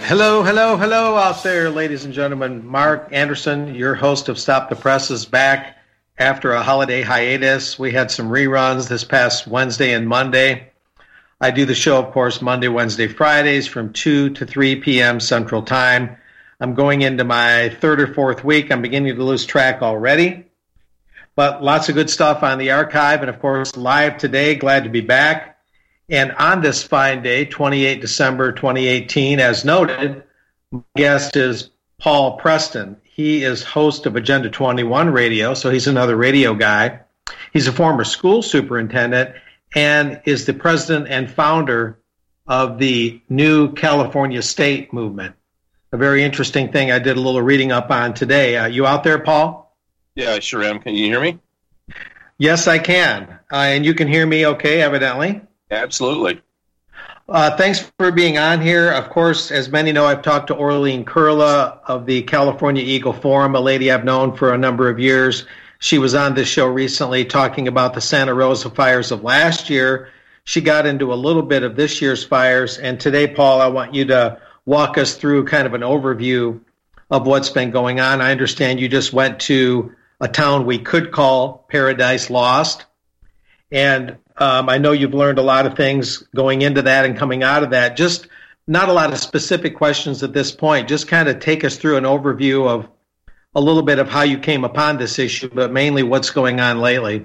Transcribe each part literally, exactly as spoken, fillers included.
Hello, hello, hello out there, ladies and gentlemen. Mark Anderson, your host of Stop the Press, is back after a holiday hiatus. We had some reruns this past Wednesday and Monday. I do the show, of course, Monday, Wednesday, Fridays from two to three p.m. Central Time. I'm going into my third or fourth week. I'm beginning to lose track already. But lots of good stuff on the archive, and, of course, live today. Glad to be back. And on this fine day, the twenty-eighth of December, twenty eighteen, as noted, my guest is Paul Preston. He is host of Agenda twenty-one Radio, so he's another radio guy. He's a former school superintendent and is the president and founder of the New California State Movement. A very interesting thing I did a little reading up on today. Uh, you out there, Paul? Yeah, I sure am. Can you hear me? Yes, I can. Uh, and you can hear me okay, evidently? Absolutely. Uh, thanks for being on here. Of course, as many know, I've talked to Orleen Kurla of the California Eagle Forum, a lady I've known for a number of years. She was on this show recently talking about the Santa Rosa fires of last year. She got into a little bit of this year's fires. And today, Paul, I want you to walk us through kind of an overview of what's been going on. I understand you just went to a town we could call Paradise Lost. And Um, I know you've learned a lot of things going into that and coming out of that. Just not a lot of specific questions at this point. Just kind of take us through an overview of a little bit of how you came upon this issue, but mainly what's going on lately.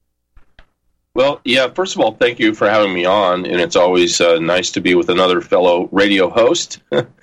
Well, yeah, first of all, thank you for having me on, and it's always uh, nice to be with another fellow radio host.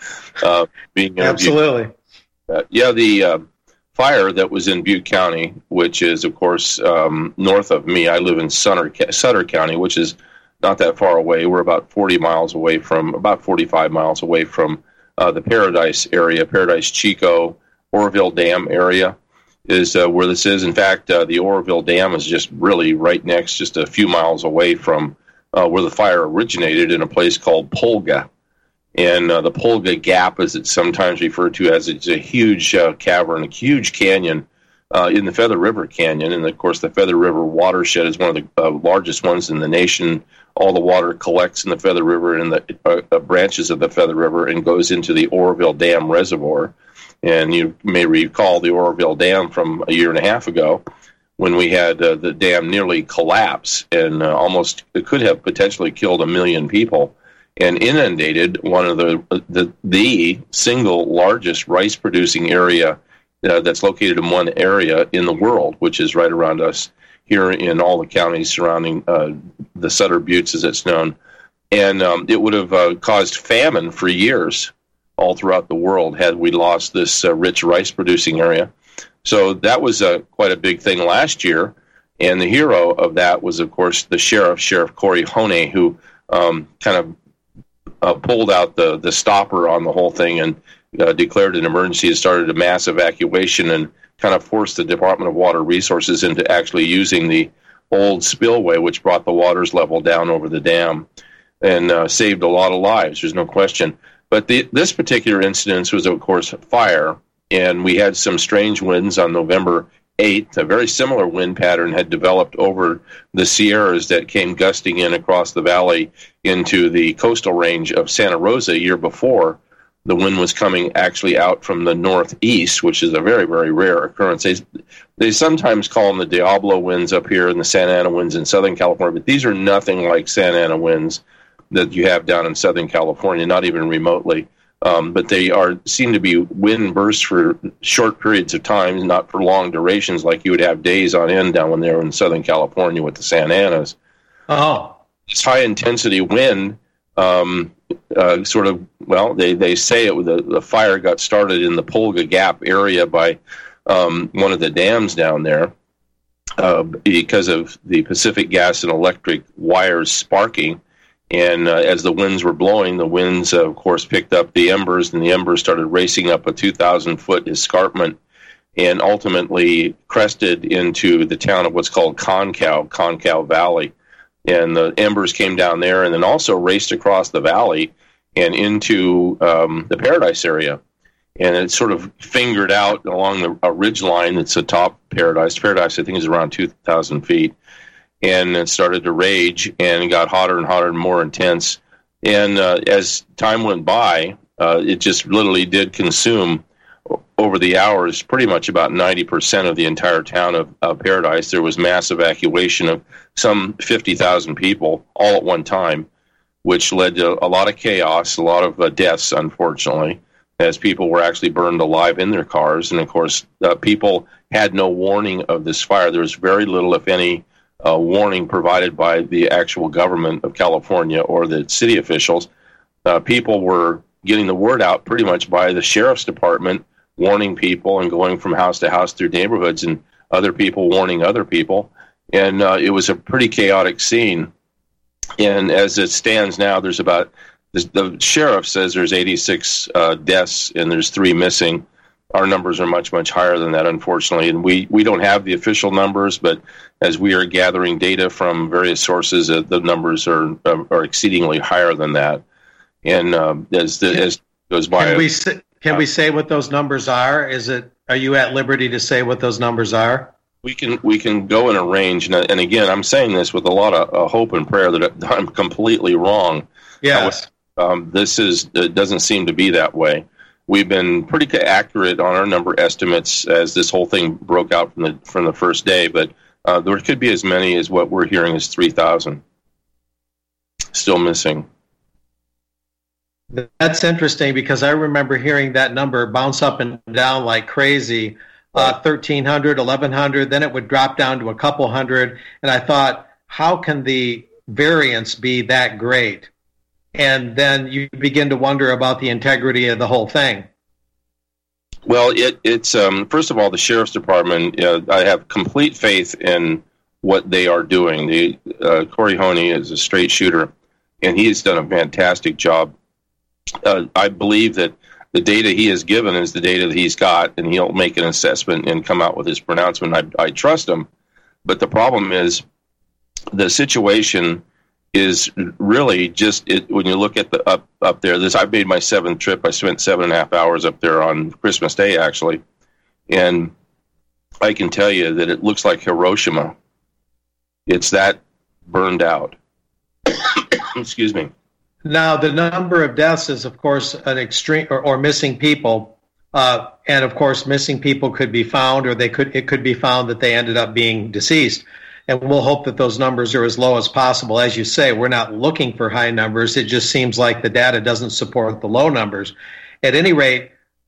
uh, being Absolutely. Uh, yeah, the uh, fire that was in Butte County, which is, of course, um, north of me. I live in Sutter, Sutter County, which is not that far away. We're about forty miles away from, about forty-five miles away from uh, the Paradise area, Paradise Chico, Oroville Dam area is uh, where this is. In fact, uh, the Oroville Dam is just really right next, just a few miles away from uh, where the fire originated in a place called Polga. And uh, the Polga Gap, as it's sometimes referred to as, it's a huge uh, cavern, a huge canyon uh, in the Feather River Canyon. And, of course, the Feather River watershed is one of the uh, largest ones in the nation. All the water collects in the Feather River and the uh, uh, branches of the Feather River and goes into the Oroville Dam Reservoir. And you may recall the Oroville Dam from a year and a half ago when we had uh, the dam nearly collapse and uh, almost it could have potentially killed a million people. And inundated one of the the, the single largest rice-producing area uh, that's located in one area in the world, which is right around us here in all the counties surrounding uh, the Sutter Buttes, as it's known. And um, it would have uh, caused famine for years all throughout the world had we lost this uh, rich rice-producing area. So that was uh, quite a big thing last year. And the hero of that was, of course, the sheriff, Sheriff Corey Honey, who um, kind of Uh, pulled out the, the stopper on the whole thing and uh, declared an emergency and started a mass evacuation and kind of forced the Department of Water Resources into actually using the old spillway, which brought the water's level down over the dam and uh, saved a lot of lives. There's no question. But the, this particular incident was, of course, fire, and we had some strange winds on November eighth. A very similar wind pattern had developed over the Sierras that came gusting in across the valley into the coastal range of Santa Rosa a year before. The wind was coming actually out from the northeast, which is a very, very rare occurrence. They, they sometimes call them the Diablo winds up here and the Santa Ana winds in Southern California, but these are nothing like Santa Ana winds that you have down in Southern California, not even remotely. Um, but they are seem to be wind bursts for short periods of time, not for long durations like you would have days on end down when they were in Southern California with the Santa Anas. Oh. This high-intensity wind um, uh, sort of, well, they, they say it the, the fire got started in the Polga Gap area by um, one of the dams down there uh, because of the Pacific Gas and Electric wires sparking. And uh, as the winds were blowing, the winds, uh, of course, picked up the embers, and the embers started racing up a two thousand foot escarpment and ultimately crested into the town of what's called Concow, Concow Valley. And the embers came down there and then also raced across the valley and into um, the Paradise area. And it sort of fingered out along the, a ridge line that's atop Paradise. Paradise, I think, is around two thousand feet. And it started to rage and got hotter and hotter and more intense. And uh, as time went by, Uh, it just literally did consume over the hours pretty much about ninety percent of the entire town of, of Paradise. There was mass evacuation of some fifty thousand people all at one time, which led to a lot of chaos, a lot of uh, deaths, unfortunately, as people were actually burned alive in their cars. And, of course, uh, people had no warning of this fire. There was very little, if any, uh, warning provided by the actual government of California or the city officials. Uh, people were getting the word out pretty much by the sheriff's department, warning people and going from house to house through neighborhoods, and other people warning other people. And uh, it was a pretty chaotic scene. And as it stands now, there's about, the sheriff says there's eighty-six uh, deaths and there's three missing. Our numbers are much, much higher than that, unfortunately. And we, we don't have the official numbers, but as we are gathering data from various sources, uh, the numbers are uh, are exceedingly higher than that. And uh, as the as goes by, can we say, can we say what those numbers are? Is it? Are you at liberty to say what those numbers are? We can we can go in a range, and, and again, I'm saying this with a lot of uh, hope and prayer that I'm completely wrong. Yes, uh, um, this is it doesn't seem to be that way. We've been pretty accurate on our number estimates as this whole thing broke out from the from the first day, but uh, there could be as many as what we're hearing is three thousand still missing. That's interesting because I remember hearing that number bounce up and down like crazy. Uh, thirteen hundred, eleven hundred, then it would drop down to a couple hundred. And I thought, how can the variance be that great? And then you begin to wonder about the integrity of the whole thing. Well, it, it's, um, first of all, the sheriff's department, uh, I have complete faith in what they are doing. The, uh, Corey Honey is a straight shooter, and he's done a fantastic job. Uh, I believe that the data he has given is the data that he's got, and he'll make an assessment and come out with his pronouncement. I, I trust him. But the problem is the situation is really just it, when you look at the up up there. This I made my seventh trip. I spent seven and a half hours up there on Christmas Day, actually. And I can tell you that it looks like Hiroshima. It's that burned out. Excuse me. Now, the number of deaths is, of course, an extreme, or, or missing people, uh, and of course, missing people could be found, or they could it could be found that they ended up being deceased. And we'll hope that those numbers are as low as possible. As you say, we're not looking for high numbers. It just seems like the data doesn't support the low numbers. At any rate,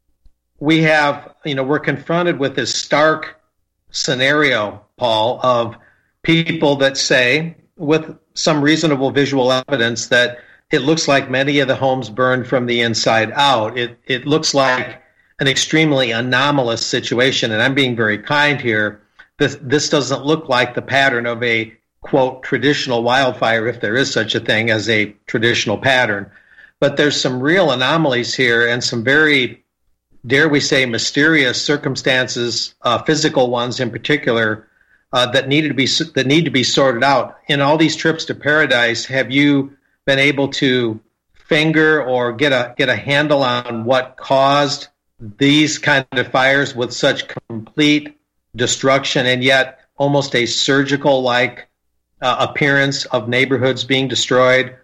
we have, you know, we're confronted with this stark scenario, Paul, of people that say, with some reasonable visual evidence, that it looks like many of the homes burned from the inside out. It it looks like an extremely anomalous situation, and I'm being very kind here. This this doesn't look like the pattern of a, quote, traditional wildfire, if there is such a thing as a traditional pattern. But there's some real anomalies here and some very, dare we say, mysterious circumstances, uh, physical ones in particular, uh, that needed to be that need to be sorted out. In all these trips to Paradise, have you been able to finger or get a get a handle on what caused these kind of fires with such complete destruction and yet almost a surgical-like uh, appearance of neighborhoods being destroyed,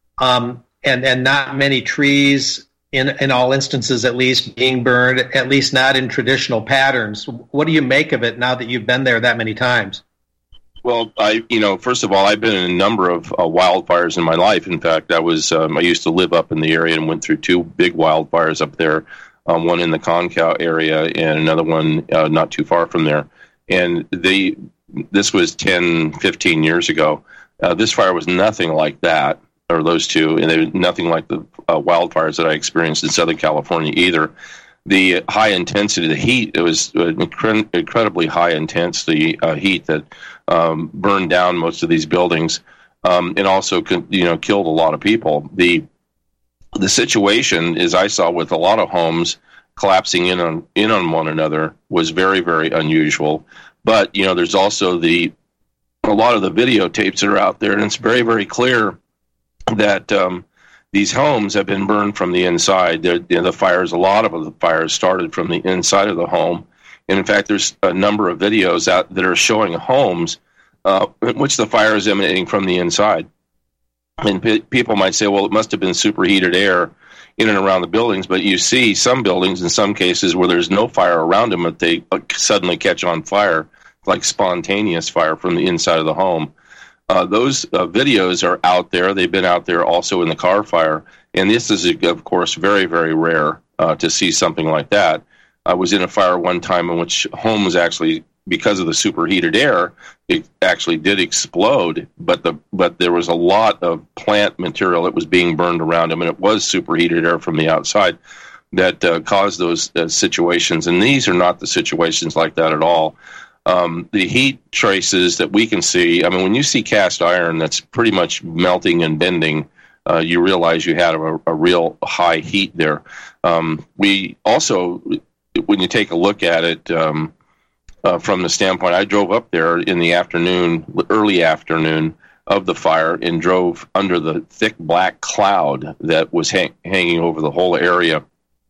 um, and and not many trees, in in all instances at least, being burned, at least not in traditional patterns? What do you make of it now that you've been there that many times? Well, I, you know, first of all, I've been in a number of uh, wildfires in my life. In fact, I was, um, I used to live up in the area and went through two big wildfires up there, um, one in the Concow area and another one uh, not too far from there. And they, this was ten, fifteen years ago. Uh, this fire was nothing like that, or those two, and they were nothing like the uh, wildfires that I experienced in Southern California either. The high intensity, the heat, it was incre- incredibly high intensity uh, heat that um, burned down most of these buildings, um, and also, you know, killed a lot of people. The the situation, as I saw with a lot of homes collapsing in on in on one another, was very, very unusual. But you know, there's also the a lot of the videotapes that are out there, and it's very, very clear that um, these homes have been burned from the inside. You know, the fires, a lot of the fires started from the inside of the home. And in fact, there's a number of videos out that are showing homes uh, in which the fire is emanating from the inside. And p- people might say, well, it must have been superheated air in and around the buildings, but you see some buildings in some cases where there's no fire around them, but they suddenly catch on fire, like spontaneous fire from the inside of the home. Uh, those uh, videos are out there. They've been out there also in the car fire. And this is, of course, very, very rare uh, to see something like that. I was in a fire one time in which home was actually, because of the superheated air, it actually did explode, but the but there was a lot of plant material that was being burned around them, and it was superheated air from the outside that uh, caused those uh, situations. And these are not the situations like that at all. Um, the heat traces that we can see, I mean, when you see cast iron that's pretty much melting and bending, uh, you realize you had a, a real high heat there. Um, we also, when you take a look at it, um, Uh, from the standpoint, I drove up there in the afternoon, early afternoon of the fire, and drove under the thick black cloud that was hang- hanging over the whole area.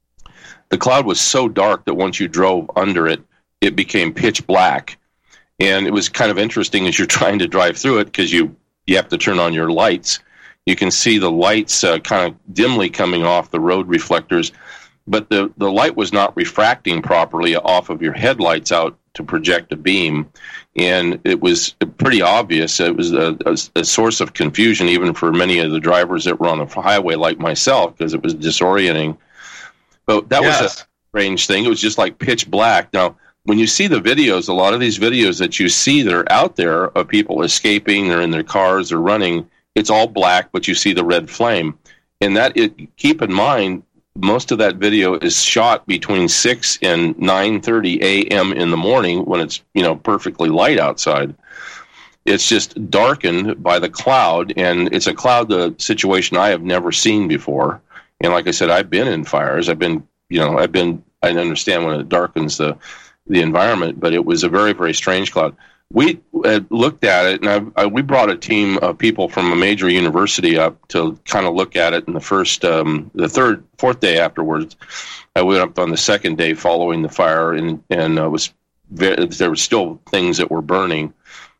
The cloud was so dark that once you drove under it, it became pitch black. And it was kind of interesting as you're trying to drive through it, because you, you have to turn on your lights. You can see the lights uh, kind of dimly coming off the road reflectors, but the, the light was not refracting properly off of your headlights out to project a beam, and it was pretty obvious. It was a, a, a source of confusion even for many of the drivers that were on the highway like myself, because it was disorienting. But that yes. was a strange thing. It was just like pitch black. Now, when you see the videos, a lot of these videos that you see that are out there of people escaping, they're in their cars, they're running, it's all black, but you see the red flame. And that, it, keep in mind, most of that video is shot between six and nine thirty a.m. in the morning, when it's, you know, perfectly light outside. It's just darkened by the cloud, and it's a cloud the situation I have never seen before. And like I said, I've been in fires. I've been, you know, I've been, I understand when it darkens the the environment, but it was a very, very strange cloud. We uh, looked at it, and I, I, we brought a team of people from a major university up to kind of look at it. In the first, um, the third, fourth day afterwards, I went up on the second day following the fire, and and uh, was very, there were still things that were burning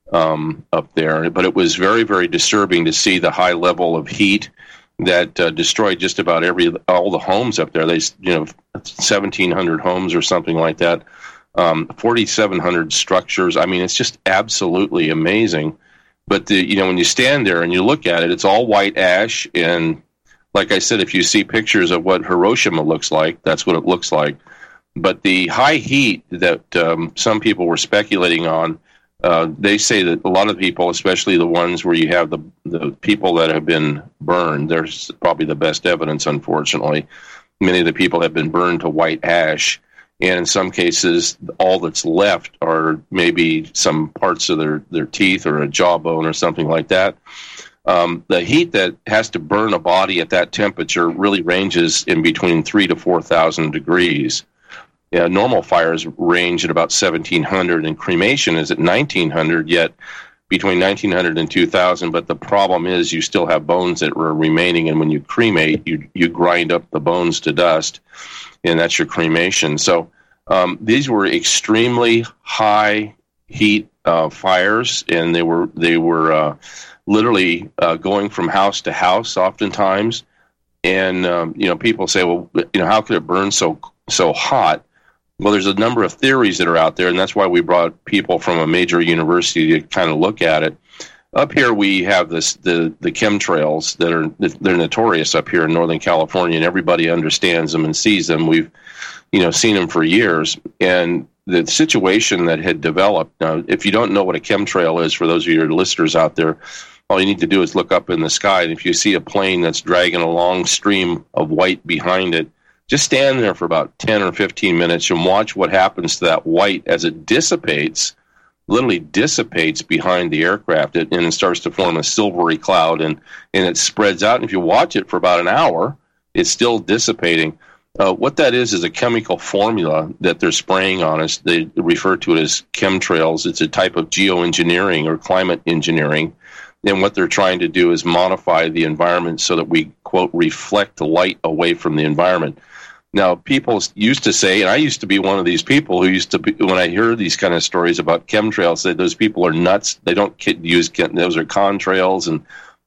um, up there, but it was very, very disturbing to see the high level of heat that uh, destroyed just about every all the homes up there. They, you know, seventeen hundred homes or something like that. Um, forty-seven hundred structures. I mean, it's just absolutely amazing. But the, you know, when you stand there and you look at it, it's all white ash. And like I said, if you see pictures of what Hiroshima looks like, that's what it looks like. But the high heat that um, some people were speculating on, uh, they say that a lot of people, especially the ones where you have the the people that have been burned, there's probably the best evidence, unfortunately. Many of the people have been burned to white ash. And in some cases, all that's left are maybe some parts of their, their teeth or a jawbone or something like that. Um, the heat that has to burn a body at that temperature really ranges in between three to four thousand degrees. Yeah, normal fires range at about seventeen hundred, and cremation is at nineteen hundred. Yet between nineteen hundred and two thousand. But the problem is, you still have bones that were remaining, and when you cremate, you you grind up the bones to dust. And that's your cremation. So um, these were extremely high heat uh, fires, and they were they were uh, literally uh, going from house to house, oftentimes. And um, you know, people say, well, you know, how could it burn so so hot? Well, there's a number of theories that are out there, and that's why we brought people from a major university to kind of look at it. Up here, we have this the the chemtrails that are they're notorious up here in Northern California, and everybody understands them and sees them. We've, you know, seen them for years, and the situation that had developed. Now, if you don't know what a chemtrail is, for those of your listeners out there, all you need to do is look up in the sky, and if you see a plane that's dragging a long stream of white behind it, just stand there for about ten or fifteen minutes and watch what happens to that white as it dissipates. Literally dissipates behind the aircraft, and it starts to form a silvery cloud, and, and it spreads out. And if you watch it for about an hour, it's still dissipating. Uh, what that is is a chemical formula that they're spraying on us. They refer to it as chemtrails. It's a type of geoengineering or climate engineering. And what they're trying to do is modify the environment so that we, quote, reflect the light away from the environment. Now, people used to say, and I used to be one of these people who used to be, when I hear these kind of stories about chemtrails, say those people are nuts. They don't use, those are contrails, and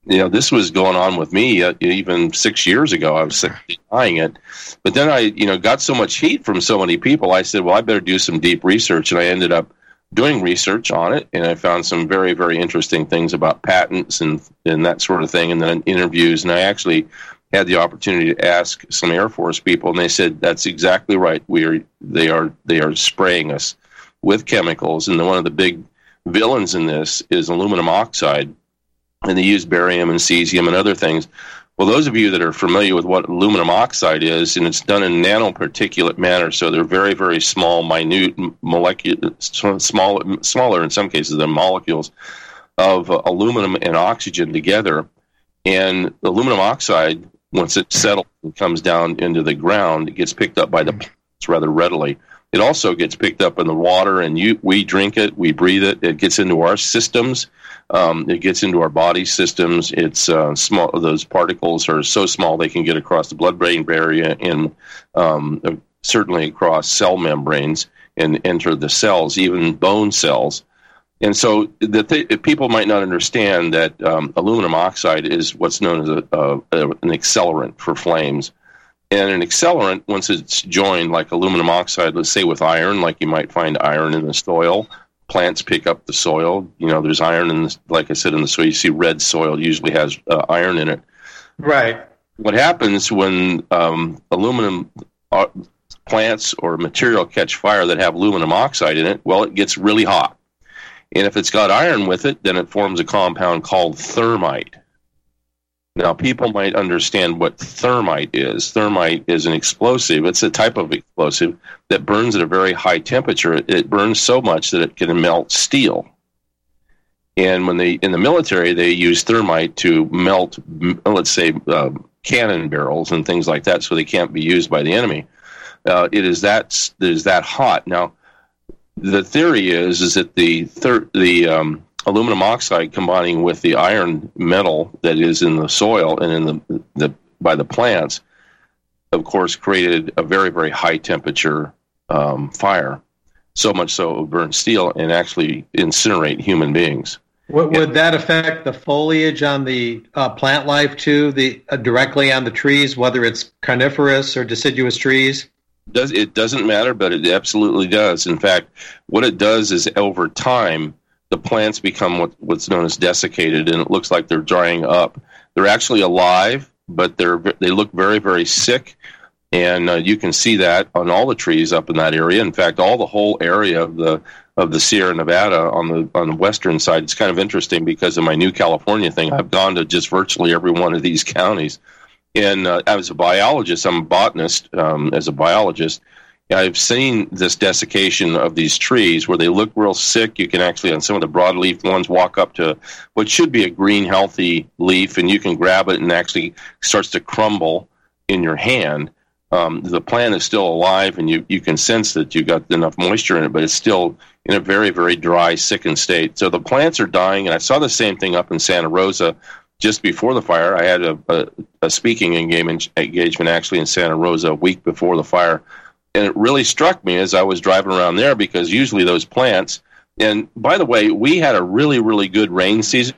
you know, this was going on with me uh, even six years ago. I was denying it. But then I, you know, got so much heat from so many people. I said, well, I better do some deep research. And I ended up doing research on it. And I found some very, very interesting things about patents and, and that sort of thing. And then interviews. And I actually had the opportunity to ask some Air Force people. And they said, that's exactly right. We are, they are, they are spraying us with chemicals. And one of the big villains in this is aluminum oxide. And they use barium and cesium and other things. Well, those of you that are familiar with what aluminum oxide is, and it's done in nanoparticulate manner, so they're very, very small, minute molecular, small, smaller in some cases than molecules of uh, aluminum and oxygen together. And aluminum oxide, once it settles and comes down into the ground, it gets picked up by the plants rather readily. It also gets picked up in the water, and you, we drink it, we breathe it. It gets into our systems. Um, it gets into our body systems. It's uh, small. Those particles are so small they can get across the blood-brain barrier and um, certainly across cell membranes and enter the cells, even bone cells. And so the th- people might not understand that um, aluminum oxide is what's known as a, a, a, an accelerant for flames. And an accelerant, once it's joined, like aluminum oxide, let's say with iron, like you might find iron in the soil, plants pick up the soil. You know, there's iron in, the, like I said, in the soil. You see red soil usually has uh, iron in it. Right. What happens when um, aluminum uh, plants or material catch fire that have aluminum oxide in it? Well, it gets really hot. And if it's got iron with it, then it forms a compound called thermite. Now, people might understand what thermite is. Thermite is an explosive. It's a type of explosive that burns at a very high temperature. It, it burns so much that it can melt steel. And when they in the military, they use thermite to melt, let's say, uh, cannon barrels and things like that, so they can't be used by the enemy. Uh, it is that it is that hot. Now, the theory is is that the thir- the um, aluminum oxide combining with the iron metal that is in the soil and in the, the by the plants, of course, created a very, very high temperature um, fire, so much so it would burn steel and actually incinerate human beings. Would, would that affect the foliage on the uh, plant life too, the uh, directly on the trees, whether it's coniferous or deciduous trees? Does it doesn't matter, but it absolutely does. In fact, what it does is over time, the plants become what, what's known as desiccated, and it looks like they're drying up. They're actually alive, but they're they look very, very sick, and uh, you can see that on all the trees up in that area. In fact, all the whole area of the of the Sierra Nevada on the on the western side. It's kind of interesting because of my new California thing. I've gone to just virtually every one of these counties, and uh, as a biologist, I'm a botanist. Um, as a biologist, I've seen this desiccation of these trees where they look real sick. You can actually, on some of the broadleaf ones, walk up to what should be a green, healthy leaf, and you can grab it and actually starts to crumble in your hand. Um, the plant is still alive, and you, you can sense that you've got enough moisture in it, but it's still in a very, very dry, sickened state. So the plants are dying, and I saw the same thing up in Santa Rosa just before the fire. I had a, a, a speaking engagement, engagement actually in Santa Rosa a week before the fire. And it really struck me as I was driving around there because usually those plants, and by the way, we had a really, really good rain season.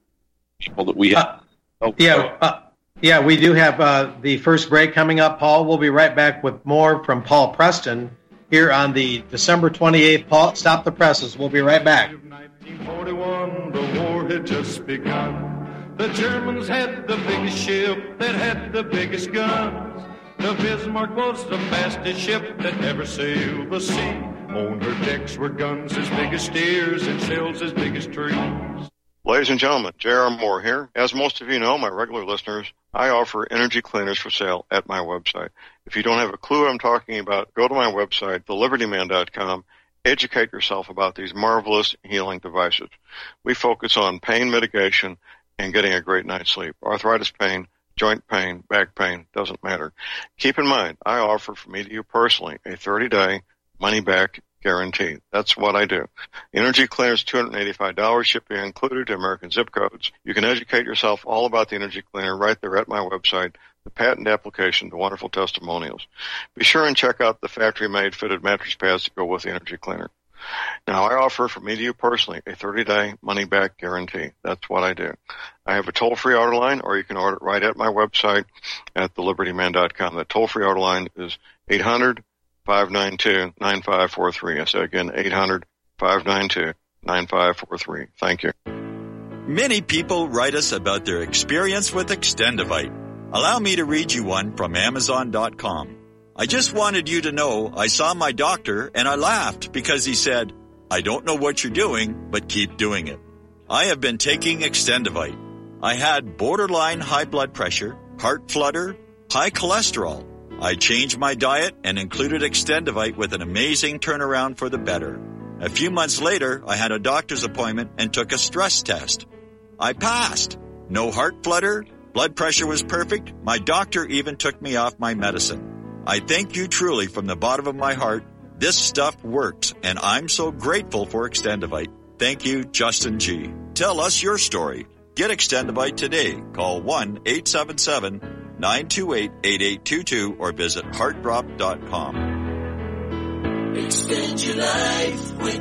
People that we had. Uh, oh, yeah, uh, yeah, we do have uh, the first break coming up, Paul. We'll be right back with more from Paul Preston here on the December twenty-eighth. Paul, Stop the Presses. We'll be right back. nineteen forty-one, the war had just begun. The Germans had the biggest ship that had the biggest guns. The Bismarck was the fastest ship that ever sailed the sea. On her decks were guns as big as steers and shells as big as trees. Ladies and gentlemen, J R. Moore here. As most of you know, my regular listeners, I offer energy cleaners for sale at my website. If you don't have a clue what I'm talking about, go to my website, the liberty man dot com. Educate yourself about these marvelous healing devices. We focus on pain mitigation and getting a great night's sleep. Arthritis pain, joint pain, back pain, doesn't matter. Keep in mind, I offer for me to you personally a thirty-day money-back guarantee. That's what I do. Energy Cleaner's two hundred eighty-five dollars, shipping included to American zip codes. You can educate yourself all about the Energy Cleaner right there at my website, the patent application, the wonderful testimonials. Be sure and check out the factory-made fitted mattress pads to go with the Energy Cleaner. Now, I offer, for me to you personally, a thirty-day money-back guarantee. That's what I do. I have a toll-free order line, or you can order it right at my website at the liberty man dot com. The toll-free order line is eight hundred, five nine two, nine five four three. I say again, eight hundred, five nine two, nine five four three. Thank you. Many people write us about their experience with Extendivite. Allow me to read you one from Amazon dot com. I just wanted you to know I saw my doctor and I laughed because he said, "I don't know what you're doing, but keep doing it." I have been taking Extendivite. I had borderline high blood pressure, heart flutter, high cholesterol. I changed my diet and included Extendivite with an amazing turnaround for the better. A few months later, I had a doctor's appointment and took a stress test. I passed. No heart flutter. Blood pressure was perfect. My doctor even took me off my medicine. I thank you truly from the bottom of my heart. This stuff works, and I'm so grateful for Extendivite. Thank you, Justin G. Tell us your story. Get Extendivite today. Call one eight seven seven, nine two eight, eight eight two two or visit heart drop dot com. Extend your life with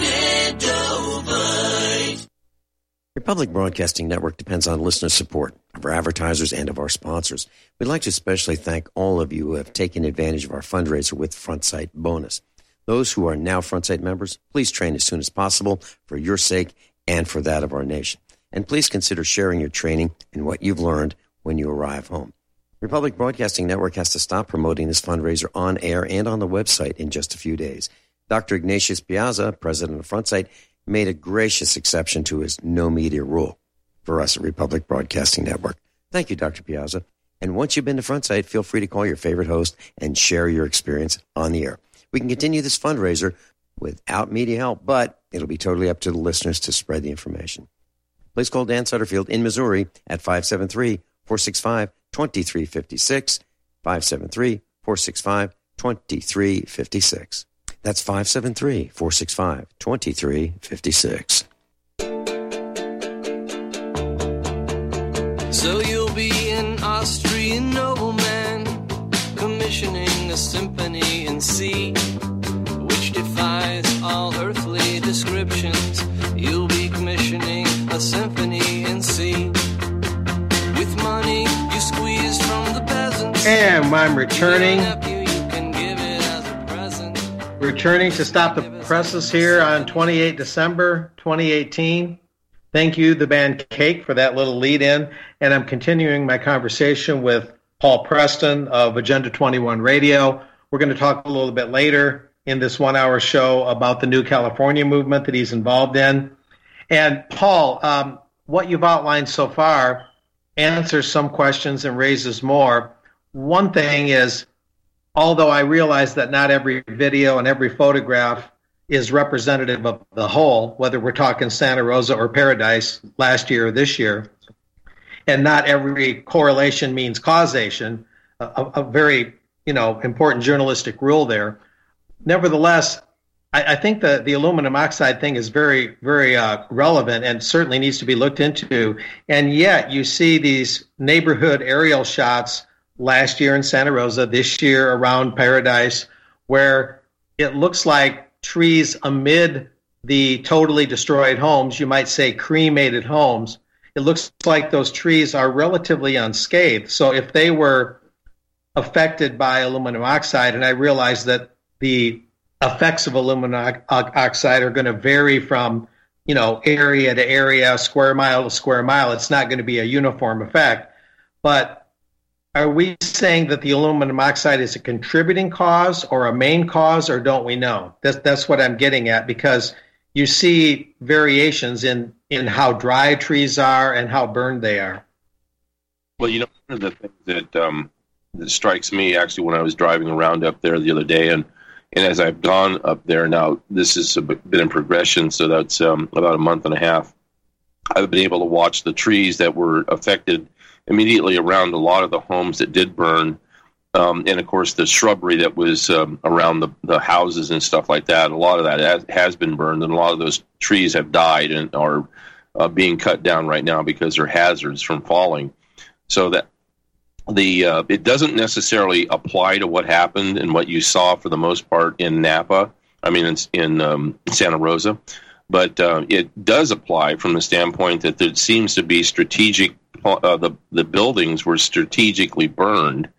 Extendivite. Republic Broadcasting Network depends on listener support of our advertisers and of our sponsors. We'd like to especially thank all of you who have taken advantage of our fundraiser with FrontSight Bonus. Those who are now FrontSight members, please train as soon as possible for your sake and for that of our nation. And please consider sharing your training and what you've learned when you arrive home. Republic Broadcasting Network has to stop promoting this fundraiser on air and on the website in just a few days. Doctor Ignatius Piazza, president of FrontSight, made a gracious exception to his no media rule for us at Republic Broadcasting Network. Thank you, Doctor Piazza. And once you've been to FrontSight, feel free to call your favorite host and share your experience on the air. We can continue this fundraiser without media help, but it'll be totally up to the listeners to spread the information. Please call Dan Sutterfield in Missouri at five seven three, four six five, two three five six, five seven three, four six five, two three five six. That's five seven three, four six five, two three five six. So you'll be an Austrian nobleman, commissioning a symphony in C, which defies all earthly descriptions. You'll be commissioning a symphony in C. With money you squeeze from the peasants. And I'm returning. Returning to Stop the Presses here on the twenty-eighth of December, twenty eighteen. Thank you, the band Cake, for that little lead-in. And I'm continuing my conversation with Paul Preston of Agenda twenty-one Radio. We're going to talk a little bit later in this one-hour show about the New California movement that he's involved in. And, Paul, um, what you've outlined so far answers some questions and raises more. One thing is, although I realize that not every video and every photograph is representative of the whole, whether we're talking Santa Rosa or Paradise last year or this year, and not every correlation means causation, a, a very you know important journalistic rule there. Nevertheless, I, I think the, the aluminum oxide thing is very, very uh, relevant and certainly needs to be looked into. And yet you see these neighborhood aerial shots last year in Santa Rosa, this year around Paradise, where it looks like trees amid the totally destroyed homes, you might say cremated homes, it looks like those trees are relatively unscathed. So if they were affected by aluminum oxide, and I realize that the effects of aluminum oxide are going to vary from, you know, area to area, square mile to square mile. It's not going to be a uniform effect. But are we saying that the aluminum oxide is a contributing cause or a main cause, or don't we know? That's, that's what I'm getting at, because you see variations in, in how dry trees are and how burned they are. Well, you know, one of the things that, um, that strikes me actually when I was driving around up there the other day, and, and as I've gone up there now, this has been in progression, so that's um, about a month and a half, I've been able to watch the trees that were affected immediately around a lot of the homes that did burn, um, and of course the shrubbery that was um, around the, the houses and stuff like that. A lot of that has, has been burned, and a lot of those trees have died and are uh, being cut down right now because they're hazards from falling. So that the uh, it doesn't necessarily apply to what happened and what you saw for the most part in Napa I mean, it's in um, Santa Rosa. But uh, it does apply from the standpoint that there seems to be strategic, uh, the, the buildings were strategically burned.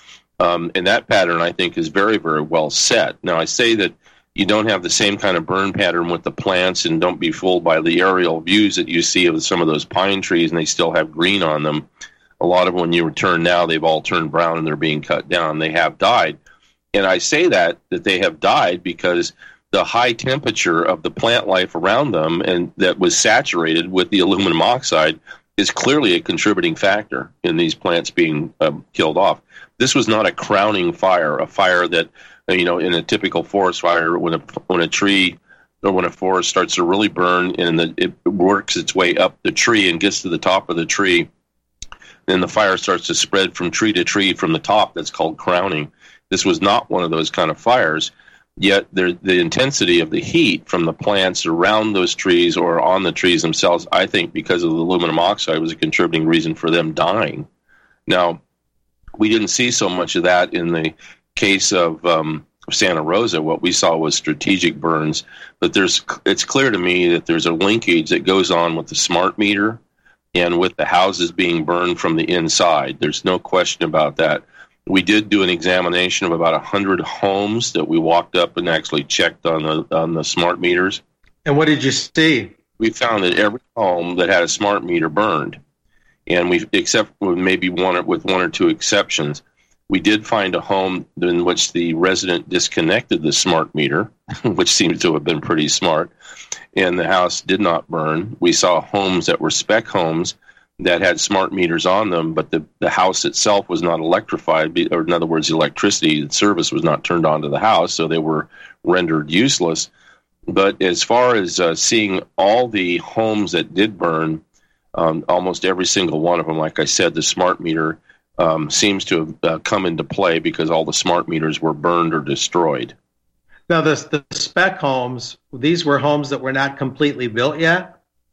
Um, and that pattern, I think, is very, very well set. Now, I say that you don't have the same kind of burn pattern with the plants, and don't be fooled by the aerial views that you see of some of those pine trees, and they still have green on them. A lot of them, when you return now, they've all turned brown and they're being cut down. They have died. And I say that, that they have died because the high temperature of the plant life around them and that was saturated with the aluminum oxide is clearly a contributing factor in these plants being um, killed off. This was not a crowning fire, a fire that, you know, in a typical forest fire, when a, when a tree or when a forest starts to really burn and the, it works its way up the tree and gets to the top of the tree, then the fire starts to spread from tree to tree from the top. That's called crowning. This was not one of those kind of fires. Yet the intensity of the heat from the plants around those trees or on the trees themselves, I think because of the aluminum oxide, was a contributing reason for them dying. Now, we didn't see so much of that in the case of um, Santa Rosa. What we saw was strategic burns. But there's, it's clear to me that there's a linkage that goes on with the smart meter and with the houses being burned from the inside. There's no question about that. We did do an examination of about one hundred homes that we walked up and actually checked on the on the smart meters. And what did you see? We found that every home that had a smart meter burned, and we, except with maybe one with one or two exceptions, we did find a home in which the resident disconnected the smart meter, which seems to have been pretty smart, and the house did not burn. We saw homes that were spec homes that had smart meters on them, but the, the house itself was not electrified, or in other words, the electricity service was not turned on to the house, so they were rendered useless. But as far as uh, seeing all the homes that did burn, um, almost every single one of them, like I said, the smart meter um, seems to have uh, come into play because all the smart meters were burned or destroyed. Now, this, the spec homes, these were homes that were not completely built yet?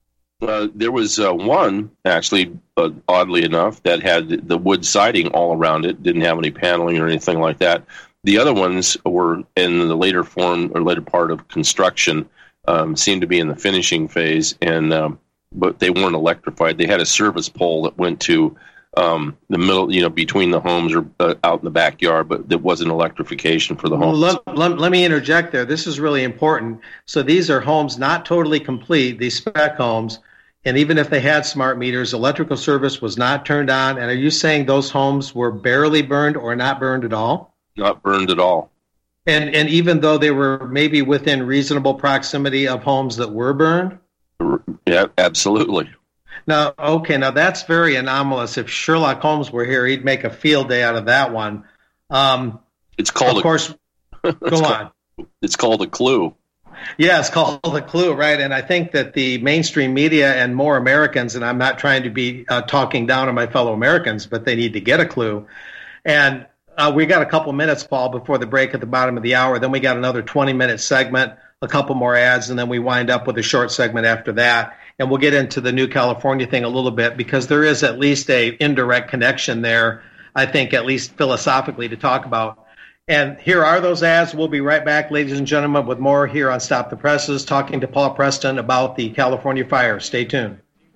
Uh, there was uh, one, actually, uh, oddly enough, that had the wood siding all around it, didn't have any paneling or anything like that. The other ones were in the later form or later part of construction, um, seemed to be in the finishing phase, and um, but they weren't electrified. They had a service pole that went to um, the middle, you know, between the homes or uh, out in the backyard, but there wasn't electrification for the homes. Let, let, let me interject there. This is really important. So these are homes not totally complete, these spec homes. And even if they had smart meters, electrical service was not turned on. And are you saying those homes were barely burned or not burned at all? Not burned at all. And and even though they were maybe within reasonable proximity of homes that were burned? Yeah, absolutely. Now, okay, now that's very anomalous. If Sherlock Holmes were here, he'd make a field day out of that one. Um, it's called, of a, course, go it's on. Called, it's called a clue. Yeah, it's called The Clue, right? And I think that the mainstream media and more Americans, and I'm not trying to be uh, talking down on my fellow Americans, but they need to get a clue. And uh, we got a couple minutes, Paul, before the break at the bottom of the hour. Then we got another twenty-minute segment, a couple more ads, and then we wind up with a short segment after that. And we'll get into the new California thing a little bit because there is at least a indirect connection there, I think, at least philosophically, to talk about. And here are those ads. We'll be right back, ladies and gentlemen, with more here on Stop the Presses, talking to Paul Preston about the California fire. Stay tuned.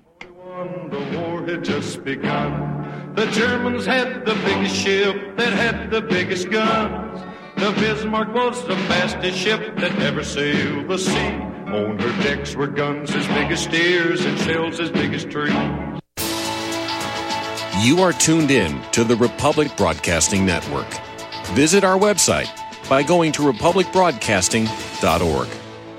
The war had just begun. The Germans had the biggest ship that had the biggest guns. The Bismarck was the fastest ship that ever sailed the sea. On her decks were guns as big as steers and shells as big as trees. You are tuned in to the Republic Broadcasting Network. Visit our website by going to republic broadcasting dot org.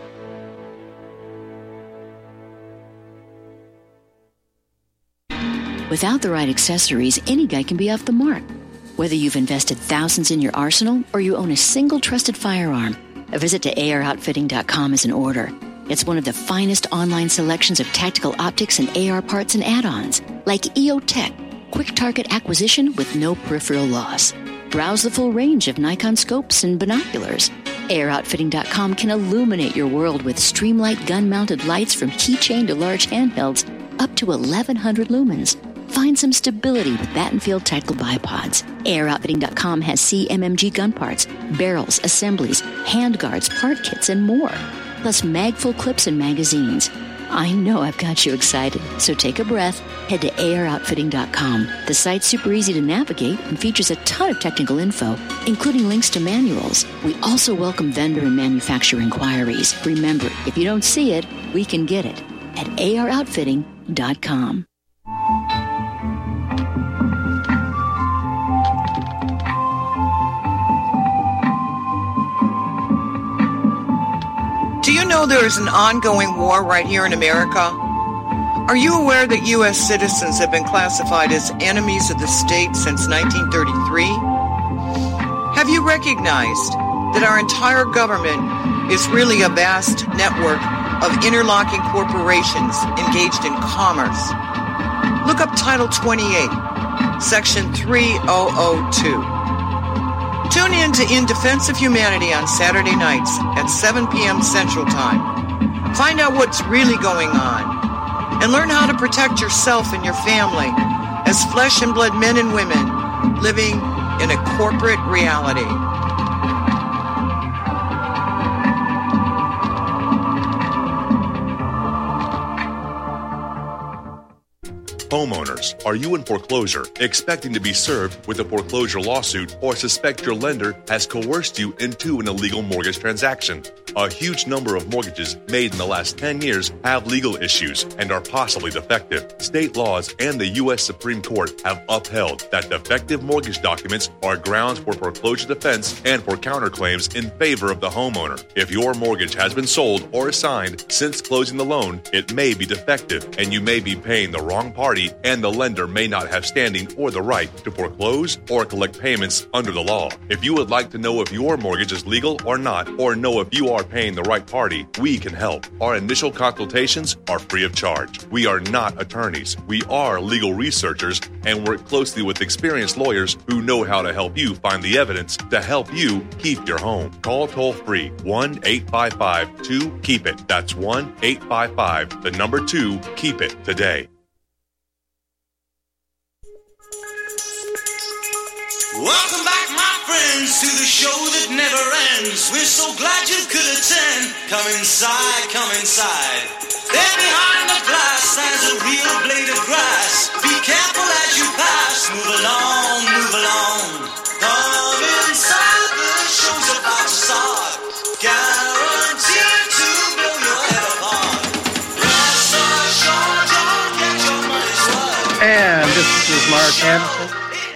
Without the right accessories, any guy can be off the mark. Whether you've invested thousands in your arsenal or you own a single trusted firearm, a visit to A R outfitting dot com is in order. It's one of the finest online selections of tactical optics and A R parts and add-ons, like E O Tech, quick target acquisition with no peripheral loss. Browse the full range of Nikon scopes and binoculars. A R outfitting dot com can illuminate your world with Streamlight gun-mounted lights from keychain to large handhelds up to eleven hundred lumens. Find some stability with Battenfield Tactical Bipods. A R Outfitting dot com has C M M G gun parts, barrels, assemblies, handguards, part kits, and more. Plus mag-full clips and magazines. I know I've got you excited, so take a breath. Head to A R Outfitting dot com. The site's super easy to navigate and features a ton of technical info, including links to manuals. We also welcome vendor and manufacturer inquiries. Remember, if you don't see it, we can get it at A R Outfitting dot com. Do you know there is an ongoing war right here in America? Are you aware that U S citizens have been classified as enemies of the state since nineteen thirty-three? Have you recognized that our entire government is really a vast network of interlocking corporations engaged in commerce? Look up Title twenty-eight, Section three thousand two. Tune in to In Defense of Humanity on Saturday nights at seven p.m. Central Time. Find out what's really going on and learn how to protect yourself and your family as flesh and blood men and women living in a corporate reality. Homeowners, are you in foreclosure, expecting to be served with a foreclosure lawsuit, or suspect your lender has coerced you into an illegal mortgage transaction? A huge number of mortgages made in the last ten years have legal issues and are possibly defective. State laws and the U S Supreme Court have upheld that defective mortgage documents are grounds for foreclosure defense and for counterclaims in favor of the homeowner. If your mortgage has been sold or assigned since closing the loan, it may be defective and you may be paying the wrong party, and the lender may not have standing or the right to foreclose or collect payments under the law. If you would like to know if your mortgage is legal or not, or know if you are paying the right party, we can help. Our initial consultations are free of charge. We are not attorneys. We are legal researchers and work closely with experienced lawyers who know how to help you find the evidence to help you keep your home. Call toll free one eight five five two keep it. That's one eight five five, the number two, keep it today. Welcome back, my friends, to the show that never ends. We're so glad you could attend. Come inside, come inside. There behind the glass stands a real blade of grass. Be careful as you pass. Move along, move along. Come inside, the show's about to start. Guaranteed to blow your head apart. Rest assured, you'll get your money's worth. And this is Mark Anderson,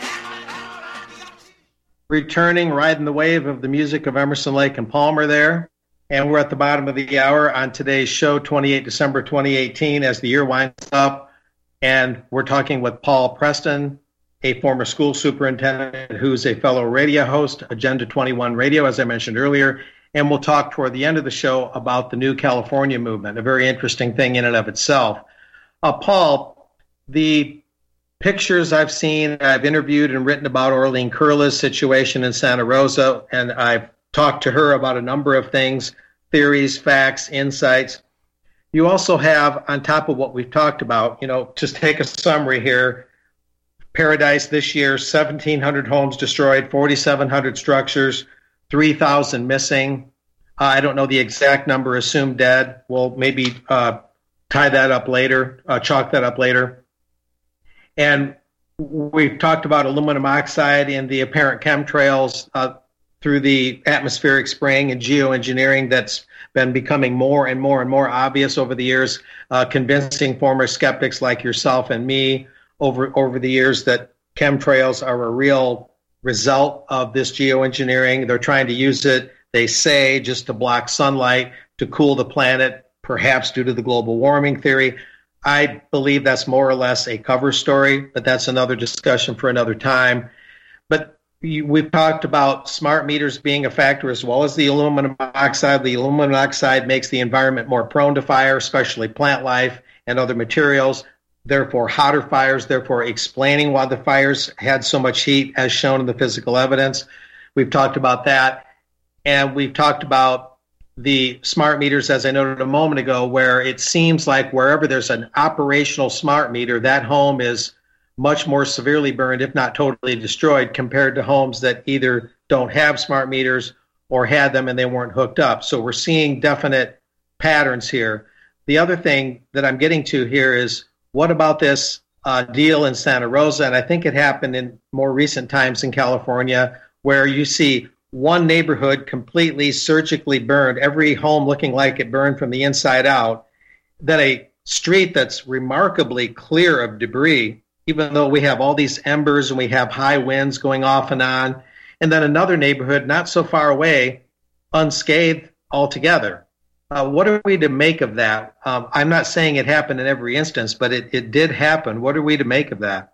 returning, riding the wave of the music of Emerson, Lake and Palmer there. And we're at the bottom of the hour on today's show, twenty-eighth December twenty eighteen, as the year winds up. And we're talking with Paul Preston, a former school superintendent who's a fellow radio host, Agenda twenty-one Radio, as I mentioned earlier. And we'll talk toward the end of the show about the New California movement, a very interesting thing in and of itself. Uh, Paul, the pictures I've seen, I've interviewed and written about Orleen Curla's situation in Santa Rosa, and I've talked to her about a number of things, theories, facts, insights. You also have, on top of what we've talked about, you know, just take a summary here. Paradise this year, seventeen hundred homes destroyed, forty-seven hundred structures, three thousand missing. Uh, I don't know the exact number assumed dead. We'll maybe uh, tie that up later, uh, chalk that up later. And we've talked about aluminum oxide and the apparent chemtrails uh, through the atmospheric spraying and geoengineering that's been becoming more and more and more obvious over the years, uh, convincing former skeptics like yourself and me over, over the years that chemtrails are a real result of this geoengineering. They're trying to use it, they say, just to block sunlight, to cool the planet, perhaps due to the global warming theory. I believe that's more or less a cover story, but that's another discussion for another time. But you, we've talked about smart meters being a factor as well as the aluminum oxide. The aluminum oxide makes the environment more prone to fire, especially plant life and other materials, therefore hotter fires, therefore explaining why the fires had so much heat as shown in the physical evidence. We've talked about that. And we've talked about the smart meters, as I noted a moment ago, where it seems like wherever there's an operational smart meter, that home is much more severely burned, if not totally destroyed, compared to homes that either don't have smart meters or had them and they weren't hooked up. So we're seeing definite patterns here. The other thing that I'm getting to here is, what about this uh, deal in Santa Rosa? And I think it happened in more recent times in California, where you see one neighborhood completely surgically burned, every home looking like it burned from the inside out, then a street that's remarkably clear of debris, even though we have all these embers and we have high winds going off and on, and then another neighborhood not so far away, unscathed altogether. Uh, what are we to make of that? Um, I'm not saying it happened in every instance, but it, it did happen. What are we to make of that?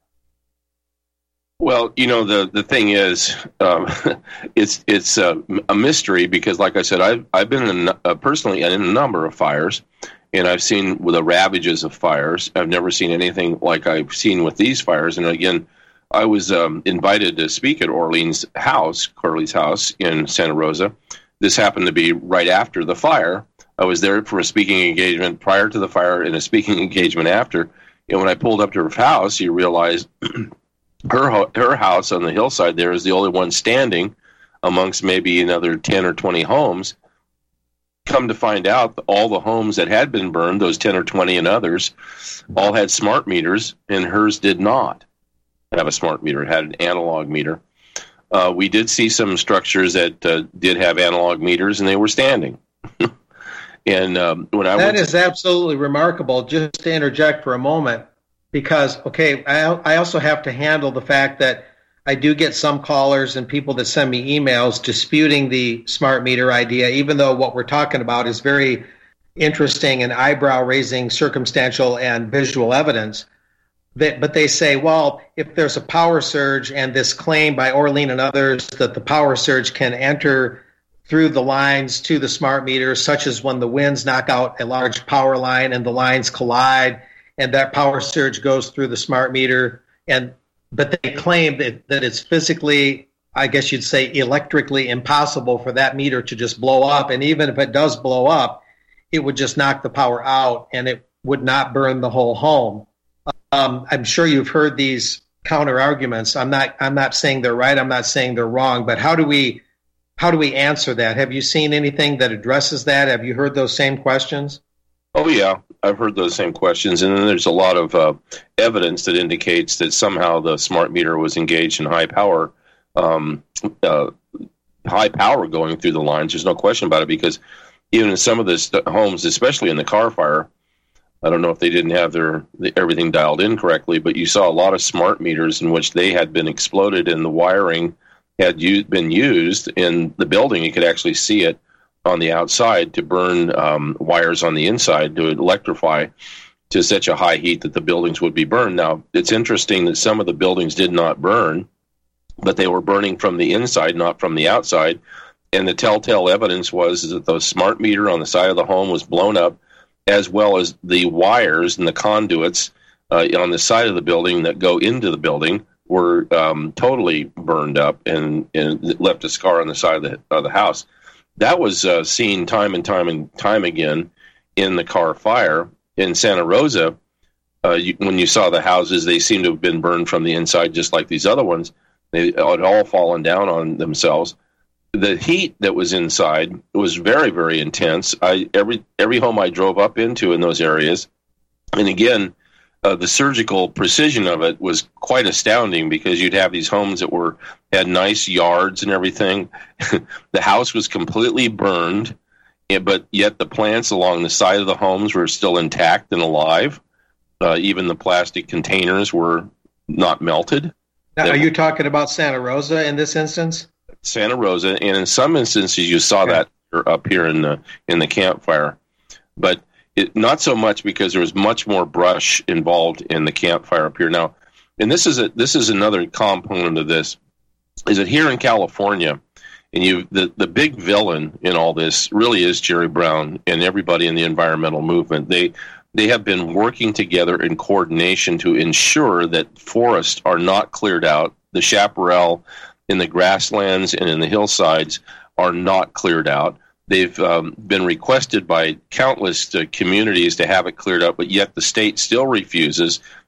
Well, you know, the, the thing is, um, it's it's a, a mystery because, like I said, I've, I've been in a, uh, personally in a number of fires, and I've seen the ravages of fires. I've never seen anything like I've seen with these fires. And again, I was um, invited to speak at Orleans House, Corley's house in Santa Rosa. This happened to be right after the fire. I was there for a speaking engagement prior to the fire and a speaking engagement after. And when I pulled up to her house, you realize her her house on the hillside there is the only one standing amongst maybe another ten or twenty homes. Come to find out, all the homes that had been burned, those ten or twenty and others, all had smart meters, and hers did not have a smart meter. It had an analog meter. Uh, we did see some structures that uh, did have analog meters, and they were standing. And um, when I that went is to- absolutely remarkable. Just to interject for a moment, because okay, I, I also have to handle the fact that I do get some callers and people that send me emails disputing the smart meter idea, even though what we're talking about is very interesting and eyebrow-raising circumstantial and visual evidence. That, but they say, well, if there's a power surge and this claim by Orlean and others that the power surge can enter through the lines to the smart meters, such as when the winds knock out a large power line and the lines collide, and that power surge goes through the smart meter. And but they claim that, that it's physically, I guess you'd say, electrically impossible for that meter to just blow up. And even if it does blow up, it would just knock the power out and it would not burn the whole home. Um, I'm sure you've heard these counter arguments. I'm not. I'm not saying they're right. I'm not saying they're wrong. But how do we, how do we answer that? Have you seen anything that addresses that? Have you heard those same questions? Oh yeah, I've heard those same questions, and then there's a lot of uh, evidence that indicates that somehow the smart meter was engaged in high power, um, uh, high power going through the lines. There's no question about it, because even in some of the st- homes, especially in the car fire, I don't know if they didn't have their everything dialed in correctly, but you saw a lot of smart meters in which they had been exploded and the wiring had u- been used in the building. You could actually see it on the outside to burn um, wires on the inside to electrify to such a high heat that the buildings would be burned. Now, it's interesting that some of the buildings did not burn, but they were burning from the inside, not from the outside. And the telltale evidence was that the smart meter on the side of the home was blown up, as well as the wires and the conduits uh, on the side of the building that go into the building were um, totally burned up and, and left a scar on the side of the, of the house. That was uh, seen time and time and time again in the Carr fire. In Santa Rosa, uh, you, when you saw the houses, they seemed to have been burned from the inside just like these other ones. They had all fallen down on themselves. The heat that was inside was very, very intense. I every every home I drove up into in those areas, and again, uh, the surgical precision of it was quite astounding, because you'd have these homes that were had nice yards and everything. The house was completely burned, but yet the plants along the side of the homes were still intact and alive. Uh, even the plastic containers were not melted. Now, are you talking about Santa Rosa in this instance? Santa Rosa, and in some instances you saw okay. that up here in the in the campfire, but it, not so much, because there was much more brush involved in the campfire up here. Now, and this is a this is another component of this, is that here in California, and you the the big villain in all this really is Jerry Brown and everybody in the environmental movement. They they have been working together in coordination to ensure that forests are not cleared out. The chaparral in the grasslands and in the hillsides are not cleared out. They've um, been requested by countless uh, communities to have it cleared up, but yet the state still refuses.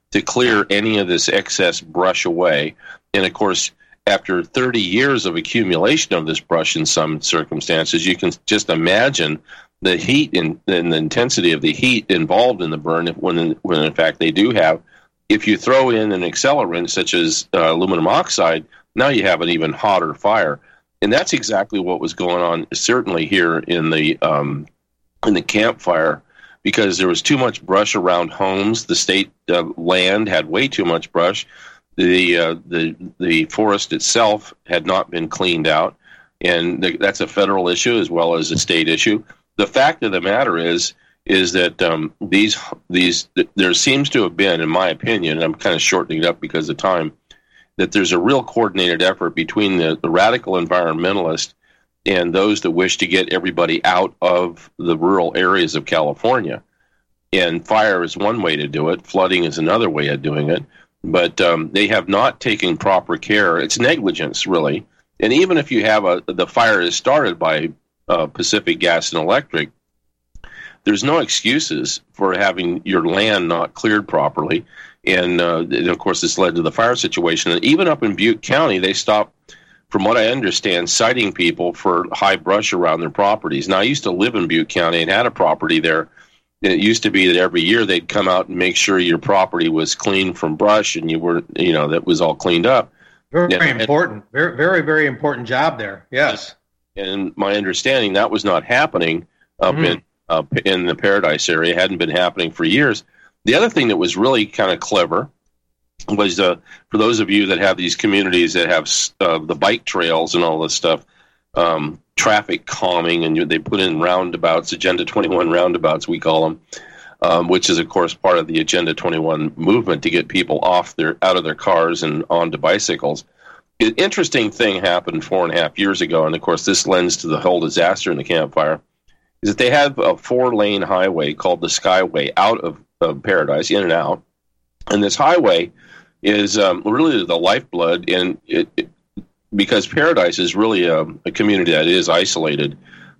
to clear any of this excess brush away. And of course, after thirty years of accumulation of this brush in some circumstances, you can just imagine the heat and, and the intensity of the heat involved in the burn when, when in fact they do have. If you throw in an accelerant such as uh, aluminum oxide, now you have an even hotter fire. And that's exactly what was going on, certainly here in the um, in the campfire, because there was too much brush around homes. The state uh, land had way too much brush. The uh, the the forest itself had not been cleaned out, and th- that's a federal issue as well as a state issue. The fact of the matter is is that um, these these th- there seems to have been, in my opinion, and I'm kind of shortening it up because of time, that there's a real coordinated effort between the, the radical environmentalists and those that wish to get everybody out of the rural areas of California. And fire is one way to do it. Flooding is another way of doing it. But um, they have not taken proper care. It's negligence, really. And even if you have a the fire is started by uh, Pacific Gas and Electric, there's no excuses for having your land not cleared properly. And, uh, and of course, this led to the fire situation. And even up in Butte County, they stopped, from what I understand, citing people for high brush around their properties. Now, I used to live in Butte County and had a property there. And it used to be that every year they'd come out and make sure your property was clean from brush and you were, you know, that was all cleaned up. Very, and, very important. Very, very, very important job there. Yes. And my understanding, that was not happening up mm. in uh, in the Paradise area. It hadn't been happening for years. The other thing that was really kind of clever was, uh, for those of you that have these communities that have uh, the bike trails and all this stuff, um, traffic calming, and you, they put in roundabouts, Agenda twenty-one roundabouts, we call them, um, which is, of course, part of the Agenda twenty-one movement to get people off their out of their cars and onto bicycles. An interesting thing happened four and a half years ago, and, of course, this lends to the whole disaster in the campfire, is that they have a four-lane highway called the Skyway out of uh, Paradise, in and out. And this highway is um, really the lifeblood, and it, it because Paradise is really a, a community that is isolated.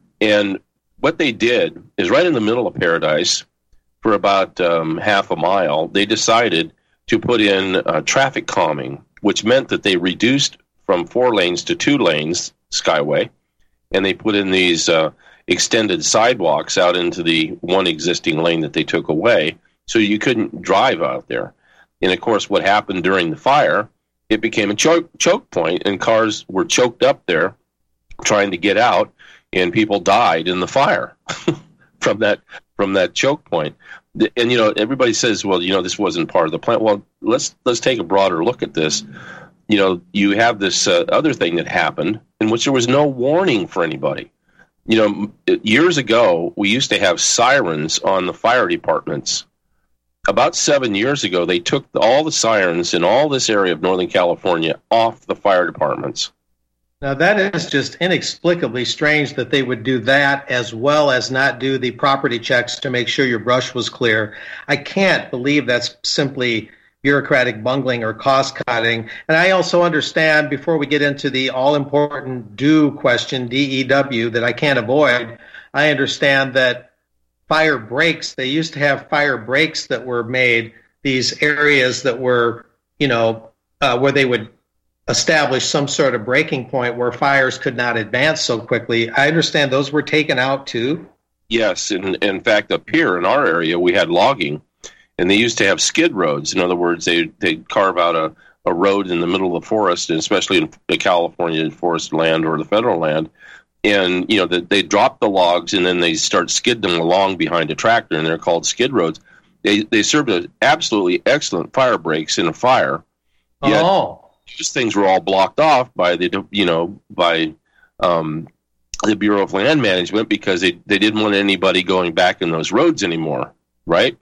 And what they did is right in the middle of Paradise, for about um, half a mile, they decided to put in uh, traffic calming, which meant that they reduced from four lanes to two lanes, Skyway, and they put in these uh, extended sidewalks out into the one existing lane that they took away, so you couldn't drive out there. And, of course, what happened during the fire, it became a choke, choke point, and cars were choked up there trying to get out, and people died in the fire from that from that choke point. And, you know, everybody says, well, you know, this wasn't part of the plan. Well, let's let's take a broader look at this. You know, you have this uh, other thing that happened in which there was no warning for anybody. You know, years ago, we used to have sirens on the fire departments. About seven years ago, they took all the sirens in all this area of Northern California off the fire departments. Now, that is just inexplicably strange that they would do that as well as not do the property checks to make sure your brush was clear. I can't believe that's simply bureaucratic bungling or cost-cutting. And I also understand, before we get into the all-important do question, D E W, that I can't avoid, I understand that fire breaks, they used to have fire breaks that were made, these areas that were, you know, uh, where they would establish some sort of breaking point where fires could not advance so quickly. I understand those were taken out too? Yes, and in, in fact, up here in our area, we had logging, and they used to have skid roads. In other words, they, they'd carve out a, a road in the middle of the forest, and especially in the California forest land or the federal land. And, you know, they, they drop the logs and then they start skidding them along behind a tractor, and they're called skid roads. They they served as absolutely excellent fire breaks in a fire. Yet, oh. These things were all blocked off by the, you know, by um, the Bureau of Land Management because they, they didn't want anybody going back in those roads anymore, right?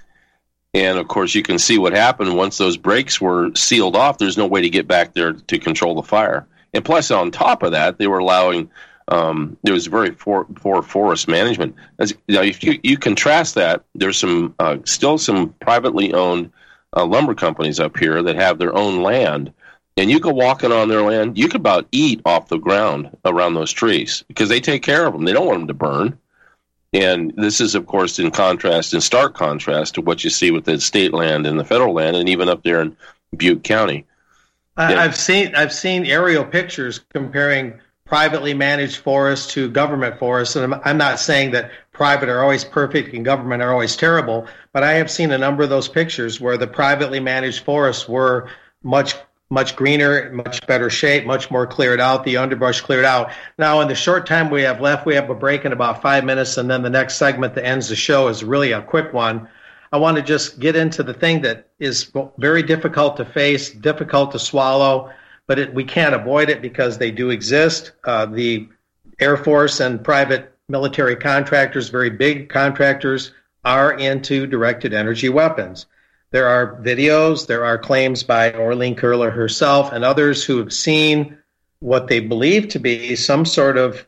And, of course, you can see what happened once those breaks were sealed off. There's no way to get back there to control the fire. And plus, on top of that, they were allowing... Um, there was very poor, poor forest management. As, you know, if you, you contrast that, there's some uh, still some privately owned uh, lumber companies up here that have their own land, and you go walking on their land, you could about eat off the ground around those trees because they take care of them. They don't want them to burn. And this is, of course, in contrast, in stark contrast to what you see with the state land and the federal land, and even up there in Butte County. Yeah. I've seen I've seen aerial pictures comparing privately managed forests to government forests, and I'm, I'm not saying that private are always perfect and government are always terrible, but I have seen a number of those pictures where the privately managed forests were much much greener, much better shape, much more cleared out, the underbrush cleared out. Now, in the short time we have left, we have a break in about five minutes, and then the next segment that ends the show is really a quick one. I want to just get into the thing that is very difficult to face, difficult to swallow, but it, we can't avoid it because they do exist. Uh, the Air Force and private military contractors, very big contractors, are into directed energy weapons. There are videos, there are claims by Orleen Curler herself and others who have seen what they believe to be some sort of,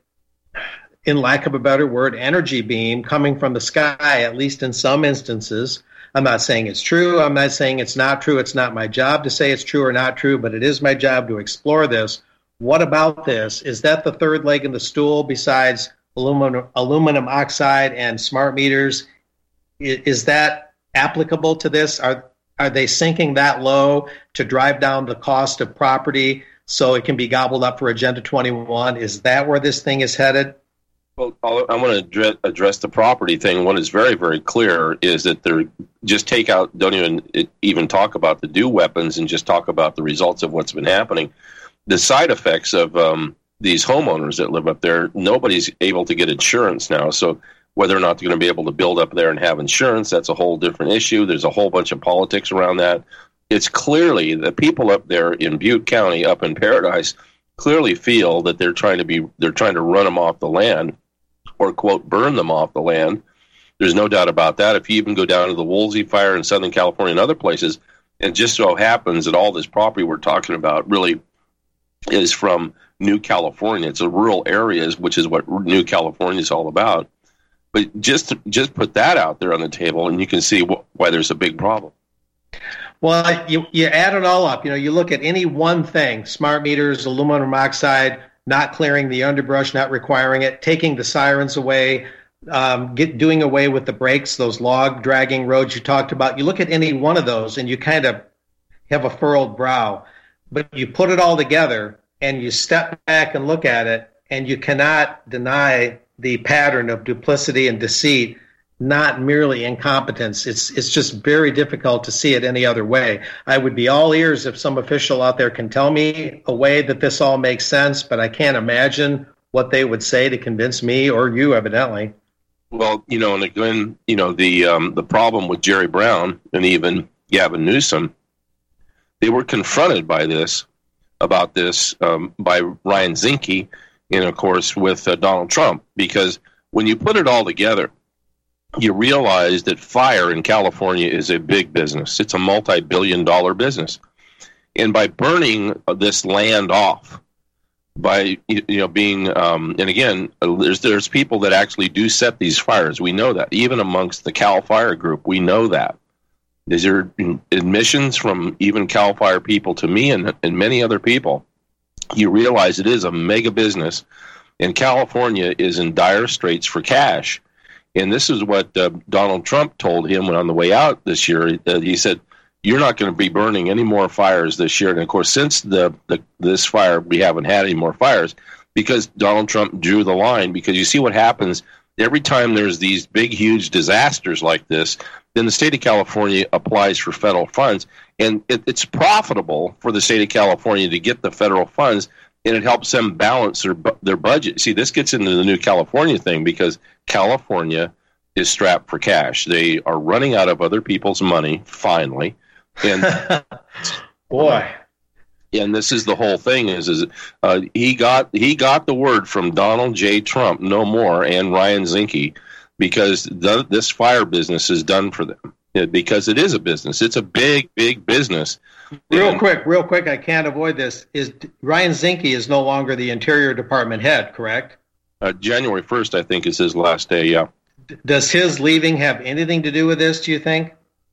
in lack of a better word, energy beam coming from the sky, at least in some instances. I'm not saying it's true. I'm not saying it's not true. It's not my job to say it's true or not true, but it is my job to explore this. What about this? Is that the third leg in the stool besides aluminum, aluminum oxide and smart meters? Is that applicable to this? Are are they sinking that low to drive down the cost of property so it can be gobbled up for Agenda twenty-one? Is that where this thing is headed? Well, I want to address, address the property thing. What is very, very clear is that they're just take out, don't even even talk about the new weapons and just talk about the results of what's been happening. The side effects of um, these homeowners that live up there, nobody's able to get insurance now. So whether or not they're going to be able to build up there and have insurance, that's a whole different issue. There's a whole bunch of politics around that. It's clearly the people up there in Butte County, up in Paradise, clearly feel that they're trying to be they're trying to run them off the land, or quote burn them off the land. There's no doubt about that. If you even go down to the Woolsey fire in Southern California and other places, and just so happens that all this property we're talking about really is from New California. It's a rural areas, which is what New California is all about. But just just put that out there on the table, and you can see wh- why there's a big problem. Well, you you add it all up. You know, you look at any one thing: smart meters, aluminum oxide, not clearing the underbrush, not requiring it, taking the sirens away, um, get doing away with the brakes, those log dragging roads you talked about. You look at any one of those, and you kind of have a furrowed brow. But you put it all together, and you step back and look at it, and you cannot deny the pattern of duplicity and deceit, not merely incompetence. It's it's just very difficult to see it any other way. I would be all ears if some official out there can tell me a way that this all makes sense, but I can't imagine what they would say to convince me or you, evidently. Well, you know, and again, you know, the um, the problem with Jerry Brown and even Gavin Newsom, they were confronted by this, about this, um, by Ryan Zinke, and of course with uh, Donald Trump, because when you put it all together, you realize that fire in California is a big business. It's a multi-billion dollar business. And by burning this land off, by, you know, being, um, and again, there's, there's people that actually do set these fires. We know that. Even amongst the CAL FIRE group, we know that. These are admissions from even CAL FIRE people to me and, and many other people. You realize it is a mega business, and California is in dire straits for cash. And this is what uh, Donald Trump told him when on the way out this year. Uh, he said, you're not going to be burning any more fires this year. And, of course, since the, the this fire, we haven't had any more fires because Donald Trump drew the line. Because you see what happens every time there's these big, huge disasters like this, then the state of California applies for federal funds. And it, it's profitable for the state of California to get the federal funds, and it helps them balance their their budget. See, this gets into the new California thing because California is strapped for cash. They are running out of other people's money, finally. And boy, and this is the whole thing is is uh, he got he got the word from Donald J. Trump, no more, and Ryan Zinke, because the, this fire business is done for them. Because it is a business. It's a big, big business. Real and, quick, real quick, I can't avoid this. Is Ryan Zinke is no longer the Interior Department head, correct? Uh, January first, I think, is his last day, yeah. D- does his leaving have anything to do with this, do you think?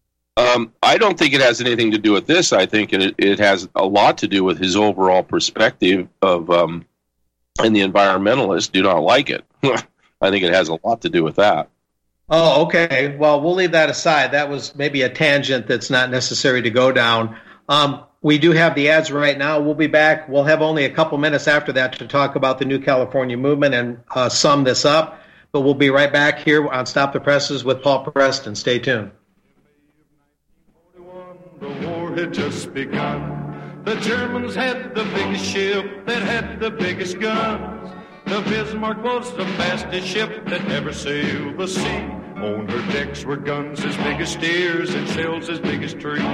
Um, I don't think it has anything to do with this. I think it, it has a lot to do with his overall perspective of, um, and the environmentalists do not like it. I think it has a lot to do with that. Oh, okay. Well, we'll leave that aside. That was maybe a tangent that's not necessary to go down. Um, we do have the ads right now. We'll be back. We'll have only a couple minutes after that to talk about the New California movement and uh, sum this up. But we'll be right back here on Stop the Presses with Paul Preston. Stay tuned. The war had just begun. The Germans had the biggest ship that had the biggest guns. The Bismarck was the fastest ship that ever sailed the sea. On her decks were guns as big as steers and shells as big as trees.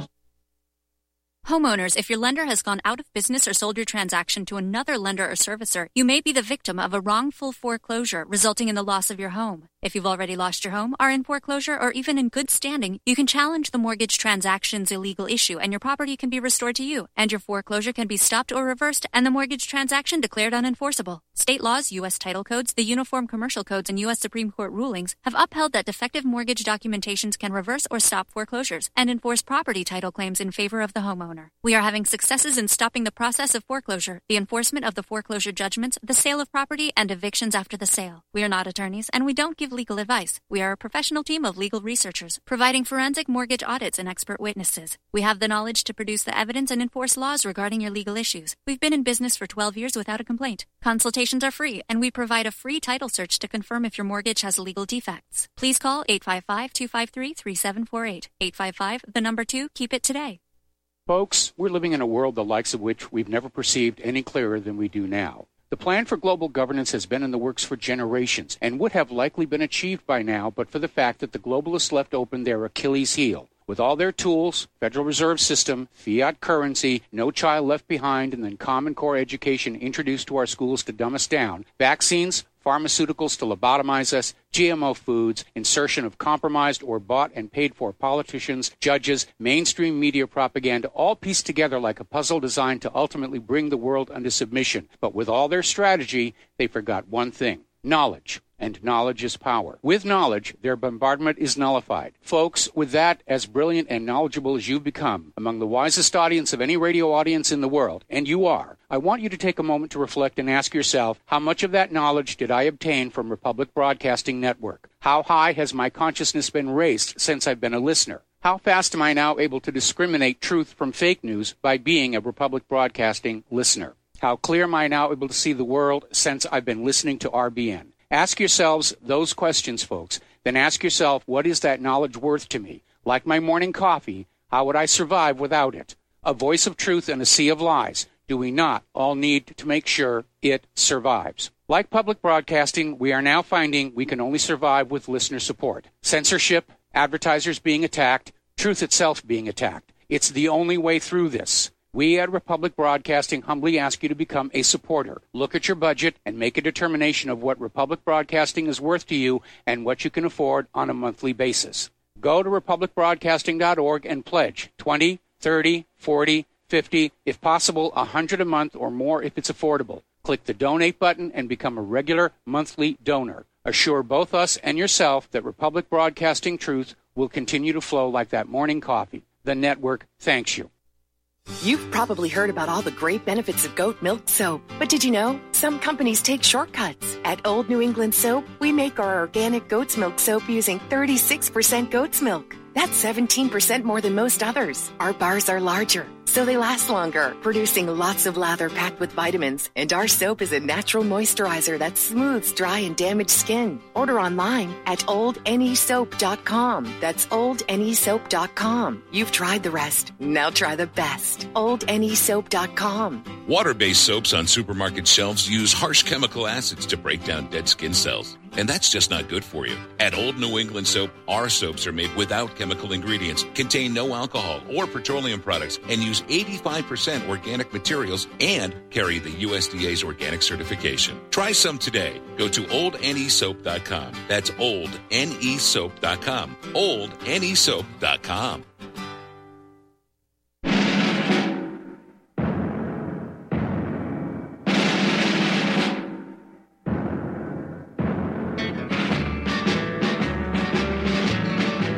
Homeowners, if your lender has gone out of business or sold your transaction to another lender or servicer, you may be the victim of a wrongful foreclosure resulting in the loss of your home. If you've already lost your home, are in foreclosure, or even in good standing, you can challenge the mortgage transaction's illegal issue and your property can be restored to you, and your foreclosure can be stopped or reversed and the mortgage transaction declared unenforceable. State laws, U S title codes, the Uniform Commercial Codes, and U S Supreme Court rulings have upheld that defective mortgage documentations can reverse or stop foreclosures and enforce property title claims in favor of the homeowner. We are having successes in stopping the process of foreclosure, the enforcement of the foreclosure judgments, the sale of property, and evictions after the sale. We are not attorneys, and we don't give legal advice. We are a professional team of legal researchers, providing forensic mortgage audits and expert witnesses. We have the knowledge to produce the evidence and enforce laws regarding your legal issues. We've been in business for twelve years without a complaint. Consultations are free, and we provide a free title search to confirm if your mortgage has legal defects. Please call eight five five, two five three, three seven four eight. eight five five, the number two, keep it today. Folks, we're living in a world the likes of which we've never perceived any clearer than we do now. The plan for global governance has been in the works for generations and would have likely been achieved by now but for the fact that the globalists left open their Achilles heel. With all their tools, Federal Reserve System, fiat currency, no child left behind, and then Common Core education introduced to our schools to dumb us down, vaccines, pharmaceuticals to lobotomize us, G M O foods, insertion of compromised or bought and paid for politicians, judges, mainstream media propaganda, all pieced together like a puzzle designed to ultimately bring the world under submission. But with all their strategy, they forgot one thing: knowledge. And knowledge is power. With knowledge, their bombardment is nullified. Folks, with that, as brilliant and knowledgeable as you've become, among the wisest audience of any radio audience in the world, and you are, I want you to take a moment to reflect and ask yourself, how much of that knowledge did I obtain from Republic Broadcasting Network? How high has my consciousness been raised since I've been a listener? How fast am I now able to discriminate truth from fake news by being a Republic Broadcasting listener? How clear am I now able to see the world since I've been listening to R B N? Ask yourselves those questions, folks. Then ask yourself, what is that knowledge worth to me? Like my morning coffee, how would I survive without it? A voice of truth in a sea of lies. Do we not all need to make sure it survives? Like public broadcasting, we are now finding we can only survive with listener support. Censorship, advertisers being attacked, truth itself being attacked. It's the only way through this. We at Republic Broadcasting humbly ask you to become a supporter. Look at your budget and make a determination of what Republic Broadcasting is worth to you and what you can afford on a monthly basis. Go to republic broadcasting dot org and pledge twenty, thirty, forty, fifty, if possible, one hundred a month or more if it's affordable. Click the donate button and become a regular monthly donor. Assure both us and yourself that Republic Broadcasting truth will continue to flow like that morning coffee. The network thanks you. You've probably heard about all the great benefits of goat milk soap, but did you know some companies take shortcuts? At Old New England Soap, we make our organic goat's milk soap using thirty-six percent goat's milk. That's seventeen percent more than most others. Our bars are larger, so they last longer, producing lots of lather packed with vitamins. And our soap is a natural moisturizer that smooths dry and damaged skin. Order online at old n e soap dot com. That's old n e soap dot com. You've tried the rest. Now try the best. old n e soap dot com. Water-based soaps on supermarket shelves use harsh chemical acids to break down dead skin cells. And that's just not good for you. At Old New England Soap, our soaps are made without chemical ingredients, contain no alcohol or petroleum products, and use eighty-five percent organic materials and carry the U S D A's organic certification. Try some today. Go to old n e soap dot com. That's old n e soap dot com. old n e soap dot com.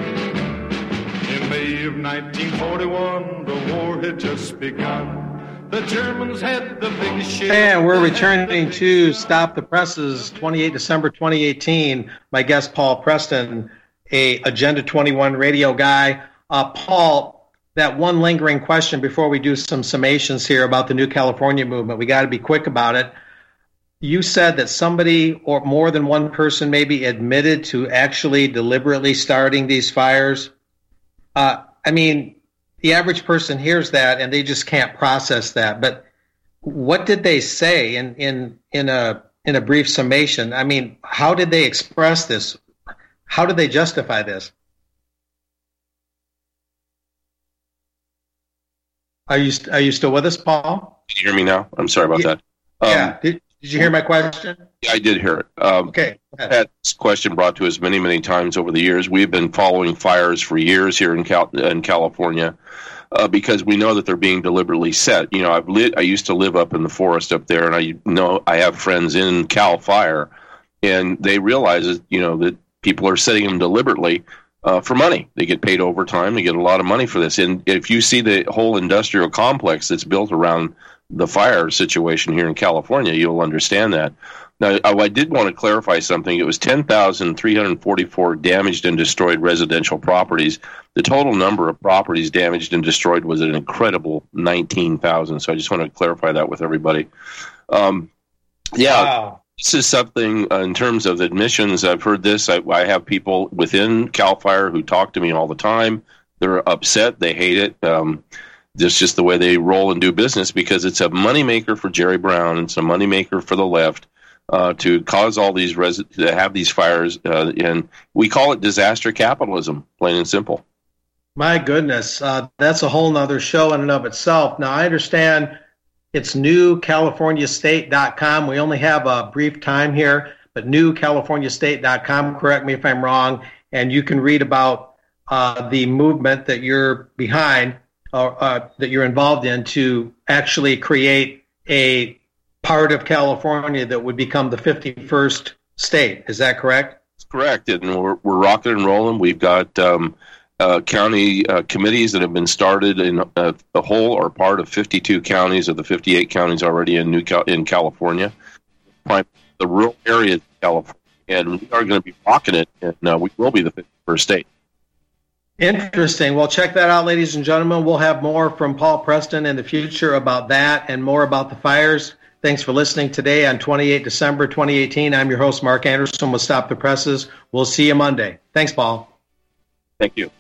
nineteen forty-one, the war had just begun. The Germans had the biggest ship. And we're returning to Stop the Presses, twenty-eighth of December twenty eighteen. My guest, Paul Preston, a Agenda twenty-one radio guy. Uh, Paul, that one lingering question before we do some summations here about the New California movement. We got to be quick about it. You said that somebody or more than one person maybe admitted to actually deliberately starting these fires. Uh, I mean, the average person hears that and they just can't process that. But what did they say in, in, in a in a brief summation? I mean, how did they express this? How did they justify this? Are you are you still with us, Paul? Can you hear me now? I'm sorry about yeah. that. Um, yeah. Did, did you hear my question? Yeah, I did hear it. Um, okay. I've had this question brought to us many, many times over the years. We've been following fires for years here in Cal- in California uh, because we know that they're being deliberately set. You know, I've lit. I used to live up in the forest up there, and I know I have friends in Cal Fire, and they realize that, you know, that people are setting them deliberately uh, for money. They get paid overtime. They get a lot of money for this. And if you see the whole industrial complex that's built around the fire situation here in California, you'll understand that. Now, I did want to clarify something. It was ten thousand three hundred forty-four damaged and destroyed residential properties. The total number of properties damaged and destroyed was an incredible nineteen thousand. So I just want to clarify that with everybody. Um, yeah, wow. This is something uh, in terms of admissions. I've heard this. I, I have people within CAL FIRE who talk to me all the time. They're upset. They hate it. Um, It's just the way they roll and do business because it's a moneymaker for Jerry Brown. It's a moneymaker for the left uh, to cause all these res- to have these fires, uh, and we call it disaster capitalism, plain and simple. My goodness, uh, that's a whole nother show in and of itself. Now, I understand it's new california state dot com. We only have a brief time here, but new california state dot com, correct me if I'm wrong, and you can read about uh, the movement that you're behind. Or, uh, that you're involved in to actually create a part of California that would become the fifty-first state. Is that correct? That's correct. And we're, we're rocking and rolling. We've got um, uh, county uh, committees that have been started in uh, the whole or part of fifty-two counties of the fifty-eight counties already in New Cal- in California, the rural areas of California. And we are going to be rocking it, and uh, we will be the fifty-first state. Interesting. Well, check that out, ladies and gentlemen. We'll have more from Paul Preston in the future about that and more about the fires. Thanks for listening today on twenty-eighth of December twenty eighteen. I'm your host, Mark Anderson with Stop the Presses. We'll see you Monday. Thanks, Paul. Thank you.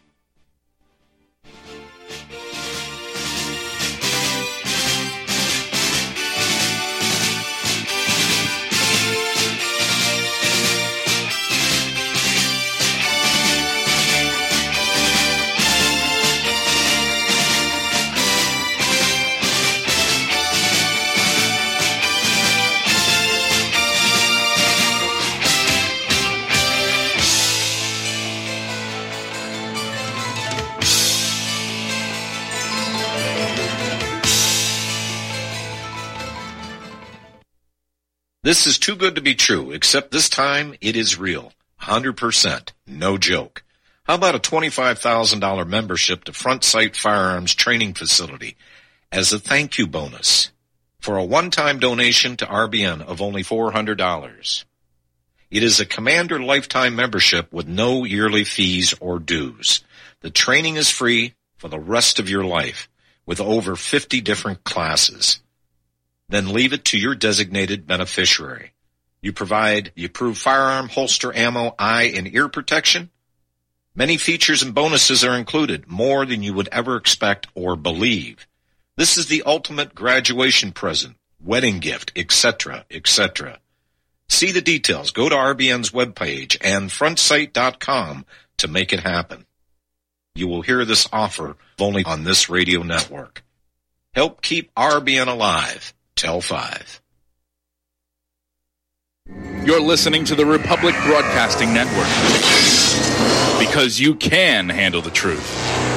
This is too good to be true, except this time it is real. one hundred percent. No joke. How about a twenty-five thousand dollars membership to Front Sight Firearms Training Facility as a thank you bonus for a one-time donation to R B N of only four hundred dollars? It is a Commander lifetime membership with no yearly fees or dues. The training is free for the rest of your life with over fifty different classes. Then leave it to your designated beneficiary. You provide the approved firearm, holster, ammo, eye, and ear protection. Many features and bonuses are included, more than you would ever expect or believe. This is the ultimate graduation present, wedding gift, et cetera, et cetera. See the details. Go to R B N's webpage and front sight dot com to make it happen. You will hear this offer only on this radio network. Help keep R B N alive. Tell five. You're listening to the Republic Broadcasting Network because you can handle the truth.